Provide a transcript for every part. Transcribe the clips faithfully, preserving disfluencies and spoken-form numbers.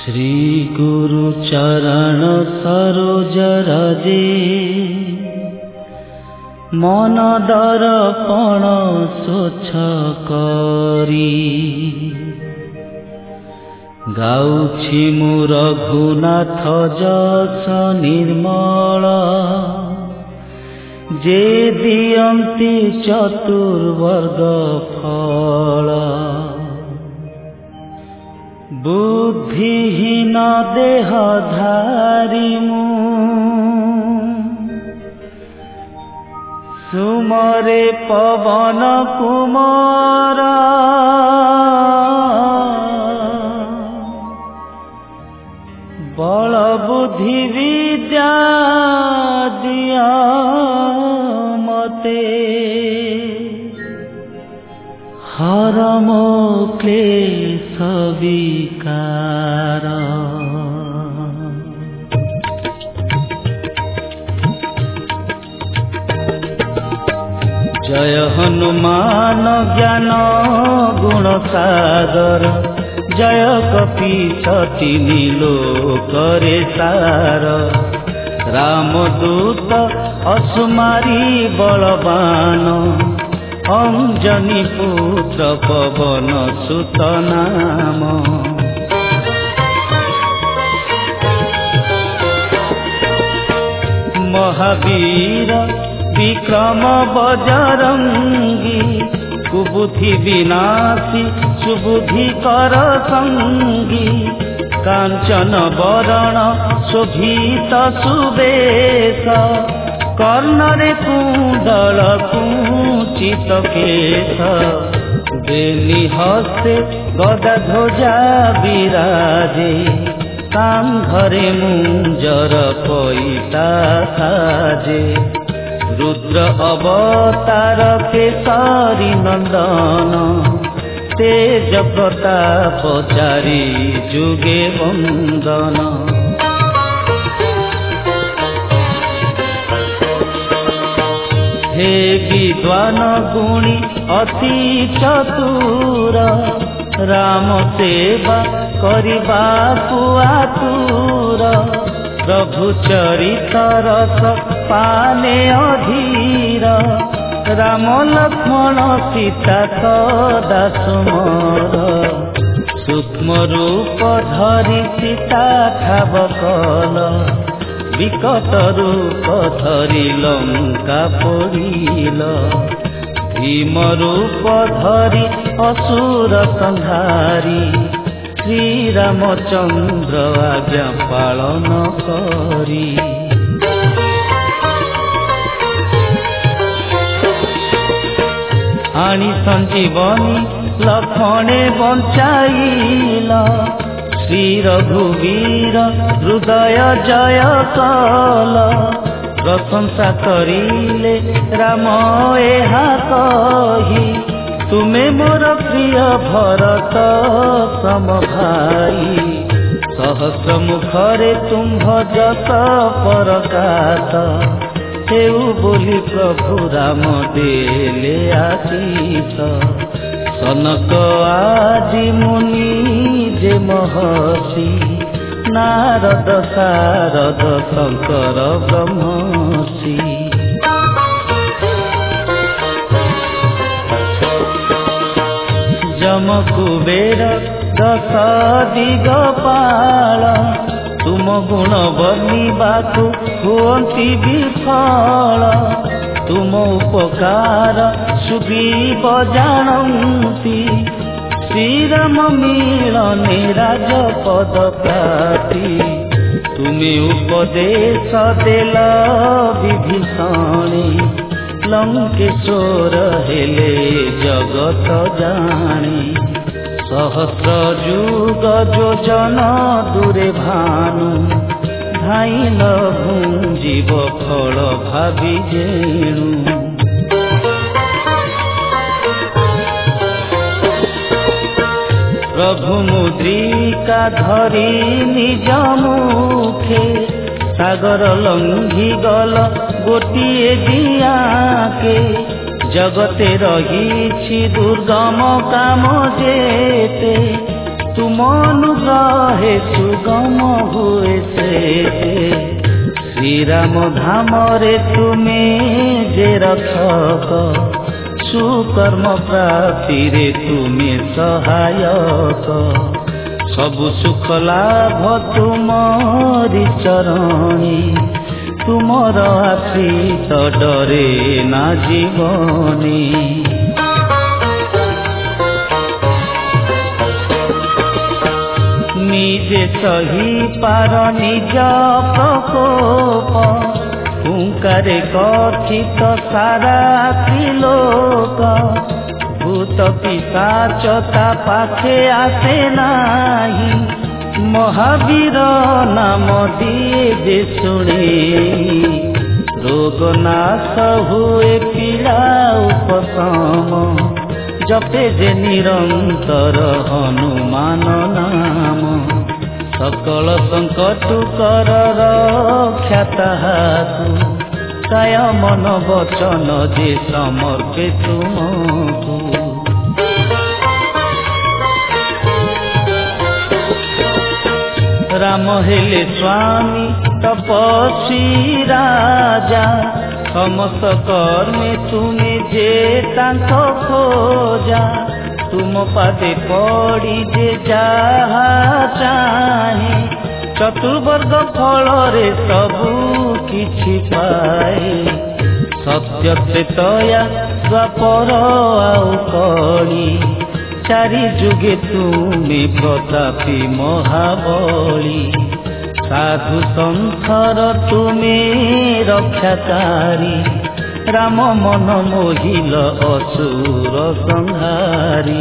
श्री गुरु चरण सरोज रजे मन दर्पण स्वच्छ करी गाउछि मु रघुनाथ जस निर्मल जे दियन्ति चतुर्वर्ग फल बुद्धिहीन देह धारी मु सुमरे पवन कुमार बल बुद्धि विद्या दिया मते हर मो क्लेश विकार जय हनुमान ज्ञान गुण सागर जय कपीसति लोकरे सार रामदूत असुमारी बलवान अंजनी पुत्र पवन सुत नाम महावीर विक्रम बजरंगी कुबुद्धि विनाशी सुबुद्धि कर संगी कांचन वरण शोभित सुवेश कर्णरे कुंडल कुंचित केश बेली हस्ते गदा ध्वजा विराजे कांधरे मुंजर पैता साजे रुद्र अवतार केसरी नंदन तेज प्रताप चारि जुगे वंदन हे विद्वान गुणी अति चतुर राम सेवा करिबा आतुर प्रभु चरित रस पाने अधीर राम लक्ष्मण सीता सदा सुमर सूक्ष्म रूप धरि सीता ठाव कल विकट रूप धरि लंका पोड़िल भीम रूप धरि असुर संहारी श्री रामचंद्र आज्ञा पालन करी आनी संजीवनी लखने बंचाइल श्री रघुवीर हृदय जय कल प्रशंसा करिले राम एहा कही तुमे मोर प्रिय भरत सम भाई सहस्र मुखरे तुम्भ जस परकाश हेउ बोली प्रभु राम देले आशीष सनक आदि मुनि जे महर्षि नारद सारद शंकर ब्रह्मर्षि जम कुबेर दस दिगपाल तुम गुण वर्णिबाकु हुअन्ति विफल तुम उपकार सुग्रीव जानन्ति श्रीराम मिलने राजपद प्राप्ति तुमे उपदेश देल विभीषणे लंकेश्वर हेले जगत जाने सहस्र जुग योजन दूरे भानु धाइल भुंजीव फल भावी जेणु प्रभु मुद्रिका धरी निज मुखे सागर लंघी गल गोटिए दियाके जगते रही दुर्गम काम जेते तुम अनुग्रहे सुगम हुए से श्री राम धाम रे तुमे जे रक्षक सुकर्म प्राप्ति रे तुमे सहायक सबु सुख लाभ तुमरी चरणी तुमर आश्रित डरे ना जीवनी निजे सही पार निज प्रकोप हुंकारे कथित सारा त्रिलोक भूत पिशाचता पाखे आसे नाही महावीर नाम दिए जे शुणे रोग नाश हुए पीड़ा उपशम जपे जे निरंतर हनुमान नाम सकल संकट कर रक्षा ताहाकु काय मन वचन जे समर्पे तुमको राम हेले स्वामी तपस्वी राजा समस्त कर्मे तुमे जे तांको खोजा तुम पादे पड़ी जे जाहा चाहे चतुर्वर्ग फल रे सबु किछि पाए सत्य त्रेतया द्वापर आउ कली चारि जुगे तुमे प्रतापी महाबली साधु संथर तुमे रक्षाकारी राम मन मोहिल असुर संहारी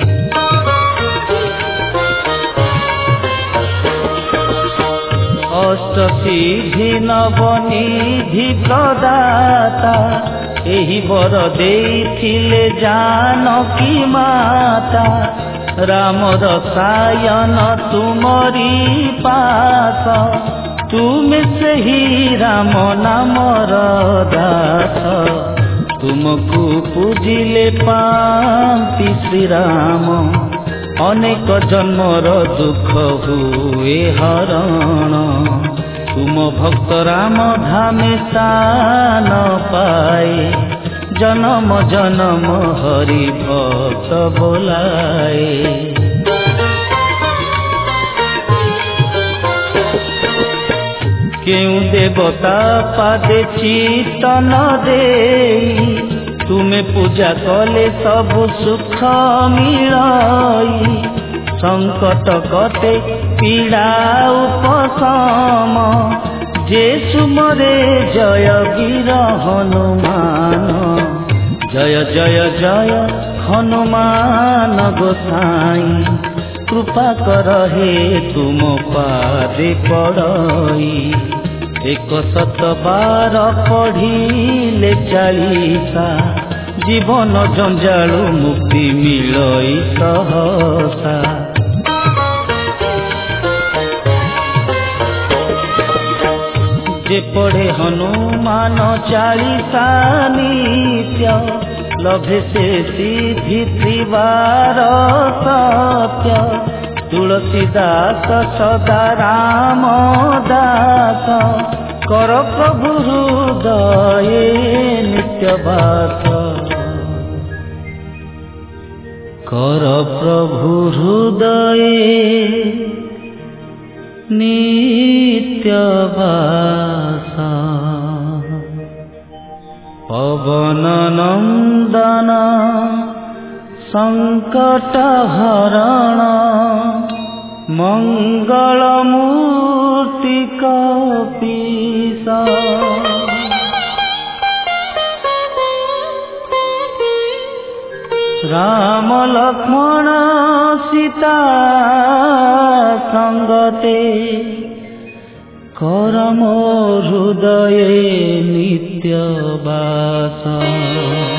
अष्टसिद्धि नवनिधि प्रदाता एहि वर देइथिले जानकी माता राम रसायन तुमरी पास तुमे सही राम नाम दास तुमको पूजिले पांति श्री राम अनेक जन्मर दुख हुए हरण तुम भक्त राम धामे स्थान पाए जन्म जन्म हरि भक्त बोलाए केउ देवता पादे चितन देई तुमे पूजा कले सब सुख मिलाई संकट कटे पीड़ा उपशम जे सुमरे जय वीर हनुमान जय जय जय हनुमान गोसाई कृपा कर हे तुम पादे पड़ई एक शत बार पढ़िले चालीसा जीवन जंजालु मुक्ति मिलई सहसा जे पढ़े हनुमान चालीसा नित्य लभे से सिद्धि त्रिवार सत्य तुलसीदास सदा राम दास कर प्रभु हृदय नित्य वास कर प्रभु हृदय नित्य वास पवन नंदन संकट हरण मंगल मूर्ति कपीसा राम लक्ष्मण सीता संगते कर मो हृदय नित्य वास।